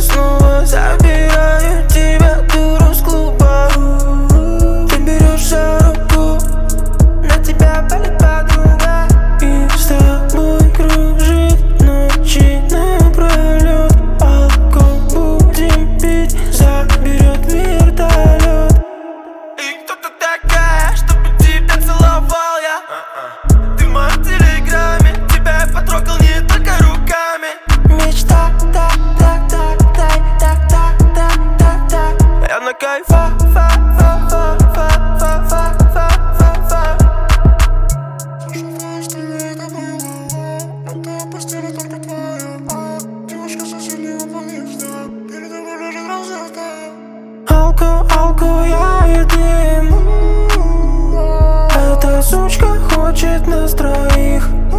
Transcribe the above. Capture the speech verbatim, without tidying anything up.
снова забираю тебя, дуру с клуба. Ты берешь за руку, на тебя палит подруга, и с тобой кружит ночи напролет. Алкоголь будем пить, заберет вертолет. И кто ты такая, чтобы тебя целовал я? Ты в моем телеграме, тебя я потрогал не только руками. Мечта, так, так, так, так, так, так, так, так, так. Я на кайфа, фа, фа, фа, фа, фа, фа, фа, фа, фа. Сожалею, что не это было, но та постель только твоя. Девушка соседнего подъезда, передо мной лежит розетка. Алко, алко, я и дым. Эта сучка хочет нас троих.